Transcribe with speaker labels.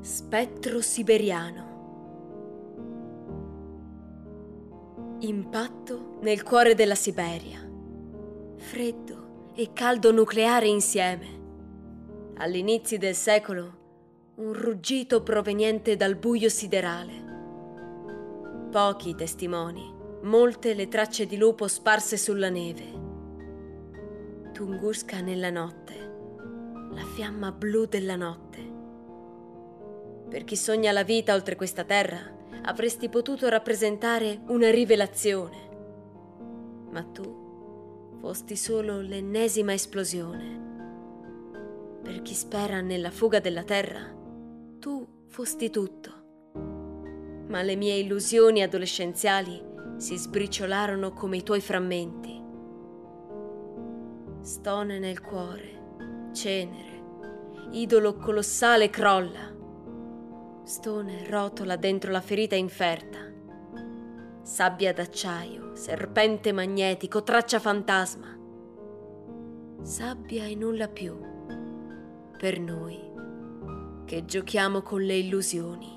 Speaker 1: Spettro siberiano. Impatto nel cuore della Siberia. Freddo e caldo nucleare insieme. All'inizio del secolo, un ruggito proveniente dal buio siderale. Pochi i testimoni, molte le tracce di lupo sparse sulla neve. Tunguska nella notte, la fiamma blu della notte. Per chi sogna la vita oltre questa terra, avresti potuto rappresentare una rivelazione. Ma tu fosti solo l'ennesima esplosione. Per chi spera nella fuga della terra, tu fosti tutto. Ma le mie illusioni adolescenziali si sbriciolarono come i tuoi frammenti. Stone nel cuore, cenere, idolo colossale crolla. Stone rotola dentro la ferita inferta. Sabbia d'acciaio, serpente magnetico, traccia fantasma. Sabbia e nulla più. Per noi che giochiamo con le illusioni.